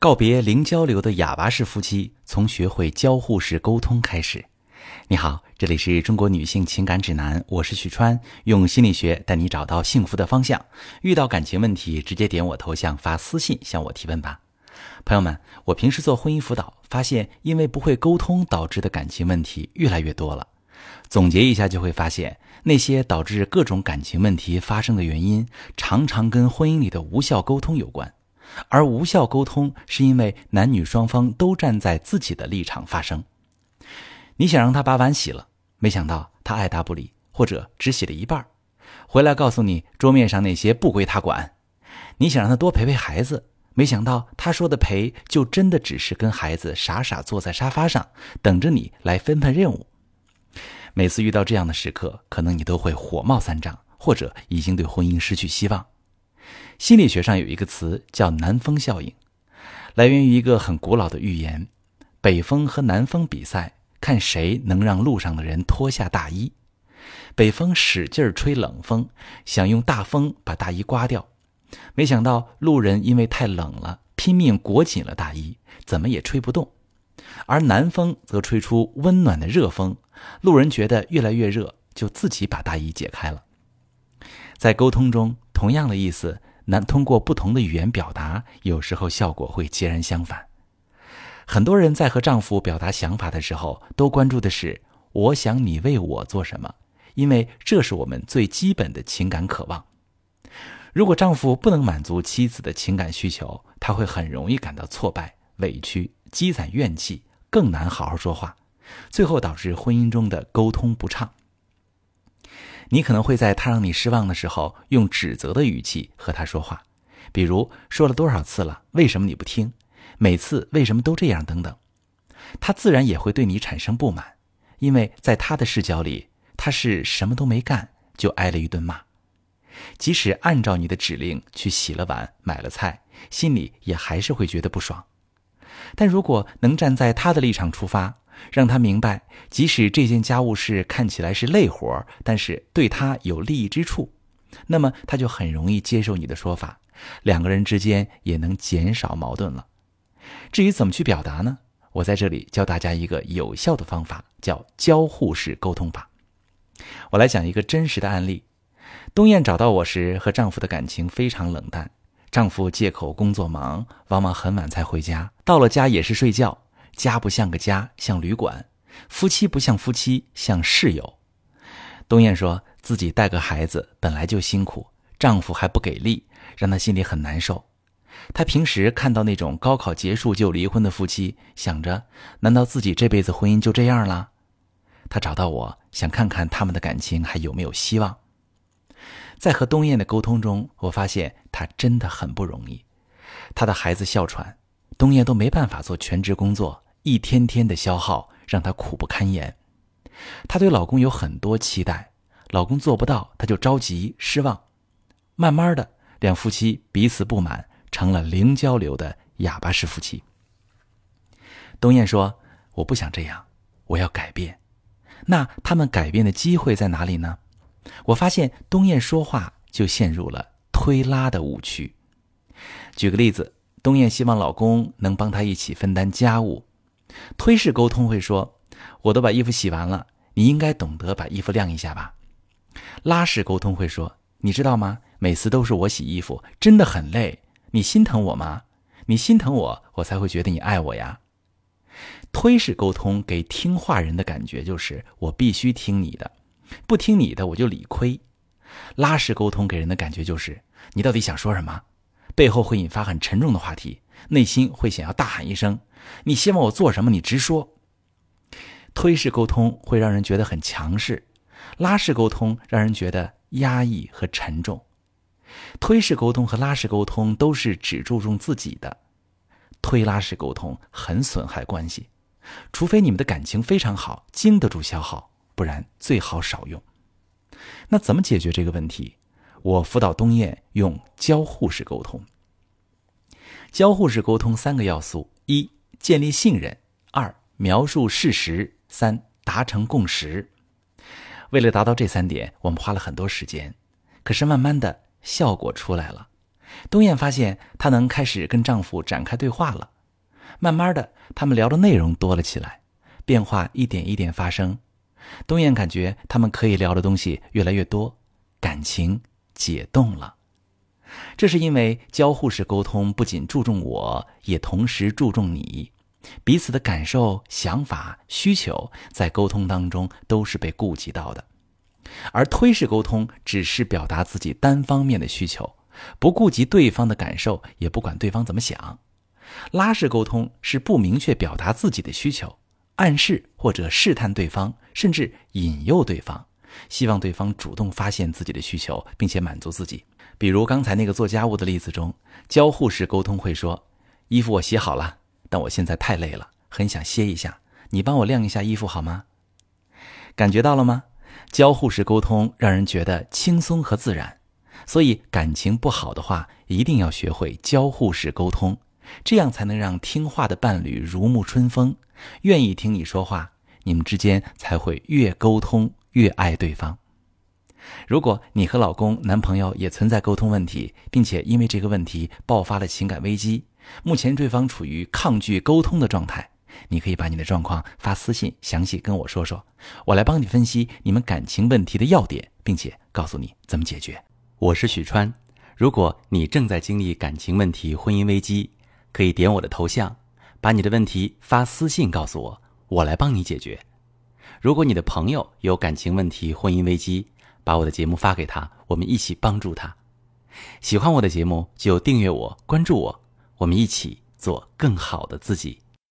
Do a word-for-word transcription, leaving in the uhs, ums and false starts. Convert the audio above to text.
告别零交流的哑巴式夫妻，从学会交互式沟通开始。你好，这里是中国女性情感指南，我是许川，用心理学带你找到幸福的方向。遇到感情问题，直接点我头像发私信向我提问吧。朋友们，我平时做婚姻辅导，发现因为不会沟通导致的感情问题越来越多了。总结一下就会发现，那些导致各种感情问题发生的原因，常常跟婚姻里的无效沟通有关。而无效沟通是因为男女双方都站在自己的立场发生。你想让他把碗洗了，没想到他爱答不理，或者只洗了一半，回来告诉你桌面上那些不归他管。你想让他多陪陪孩子，没想到他说的陪就真的只是跟孩子傻傻坐在沙发上，等着你来分配任务。每次遇到这样的时刻，可能你都会火冒三丈，或者已经对婚姻失去希望。心理学上有一个词叫南风效应，来源于一个很古老的寓言，北风和南风比赛，看谁能让路上的人脱下大衣。北风使劲吹冷风，想用大风把大衣刮掉，没想到路人因为太冷了，拼命裹紧了大衣，怎么也吹不动。而南风则吹出温暖的热风，路人觉得越来越热，就自己把大衣解开了。在沟通中，同样的意思，难通过不同的语言表达，有时候效果会截然相反。很多人在和丈夫表达想法的时候，都关注的是我想你为我做什么，因为这是我们最基本的情感渴望。如果丈夫不能满足妻子的情感需求，他会很容易感到挫败、委屈，积攒怨气，更难好好说话，最后导致婚姻中的沟通不畅。你可能会在他让你失望的时候，用指责的语气和他说话，比如说了多少次了，为什么你不听？每次为什么都这样等等。他自然也会对你产生不满，因为在他的视角里，他是什么都没干就挨了一顿骂。即使按照你的指令去洗了碗买了菜，心里也还是会觉得不爽。但如果能站在他的立场出发，让他明白即使这件家务事看起来是累活，但是对他有利益之处，那么他就很容易接受你的说法，两个人之间也能减少矛盾了。至于怎么去表达呢？我在这里教大家一个有效的方法，叫交互式沟通法。我来讲一个真实的案例。东燕找到我时，和丈夫的感情非常冷淡，丈夫借口工作忙，往往很晚才回家，到了家也是睡觉，家不像个家，像旅馆，夫妻不像夫妻，像室友。东燕说自己带个孩子本来就辛苦，丈夫还不给力，让她心里很难受。她平时看到那种高考结束就离婚的夫妻，想着难道自己这辈子婚姻就这样了？她找到我，想看看他们的感情还有没有希望。在和东燕的沟通中，我发现她真的很不容易。她的孩子哮喘，东燕都没办法做全职工作，一天天的消耗让她苦不堪言。她对老公有很多期待，老公做不到，她就着急失望。慢慢的，两夫妻彼此不满，成了零交流的哑巴式夫妻。东燕说，我不想这样，我要改变。那他们改变的机会在哪里呢？我发现东燕说话就陷入了推拉的误区。举个例子，东燕希望老公能帮她一起分担家务。推式沟通会说，我都把衣服洗完了，你应该懂得把衣服晾一下吧。拉式沟通会说，你知道吗？每次都是我洗衣服，真的很累，你心疼我吗？你心疼我，我才会觉得你爱我呀。推式沟通给听话人的感觉就是我必须听你的，不听你的我就理亏。拉式沟通给人的感觉就是你到底想说什么，背后会引发很沉重的话题，内心会想要大喊一声，你希望我做什么你直说。推式沟通会让人觉得很强势，拉式沟通让人觉得压抑和沉重。推式沟通和拉式沟通都是只注重自己的，推拉式沟通很损害关系，除非你们的感情非常好，经得住消耗，不然最好少用。那怎么解决这个问题？我辅导东燕用交互式沟通。交互式沟通三个要素：一、建立信任；二、描述事实；三、达成共识。为了达到这三点，我们花了很多时间，可是慢慢的效果出来了。 东燕发现她能开始跟丈夫展开对话了，慢慢的，他们聊的内容多了起来，变化一点一点发生。东燕感觉他们可以聊的东西越来越多，感情解冻了。这是因为交互式沟通不仅注重我，也同时注重你，彼此的感受、想法、需求在沟通当中都是被顾及到的。而推式沟通只是表达自己单方面的需求，不顾及对方的感受，也不管对方怎么想。拉式沟通是不明确表达自己的需求，暗示或者试探对方，甚至引诱对方，希望对方主动发现自己的需求，并且满足自己。比如刚才那个做家务的例子中，交互式沟通会说，衣服我洗好了，但我现在太累了，很想歇一下，你帮我晾一下衣服好吗？感觉到了吗？交互式沟通让人觉得轻松和自然，所以感情不好的话，一定要学会交互式沟通，这样才能让听话的伴侣如沐春风，愿意听你说话，你们之间才会越沟通越爱对方。如果你和老公、男朋友也存在沟通问题，并且因为这个问题爆发了情感危机，目前对方处于抗拒沟通的状态，你可以把你的状况发私信详细跟我说说，我来帮你分析你们感情问题的要点，并且告诉你怎么解决。 我是许川，如果你正在经历感情问题、婚姻危机，可以点我的头像，把你的问题发私信告诉我，我来帮你解决。如果你的朋友有感情问题、婚姻危机，把我的节目发给他，我们一起帮助他。喜欢我的节目就订阅我、关注我，我们一起做更好的自己。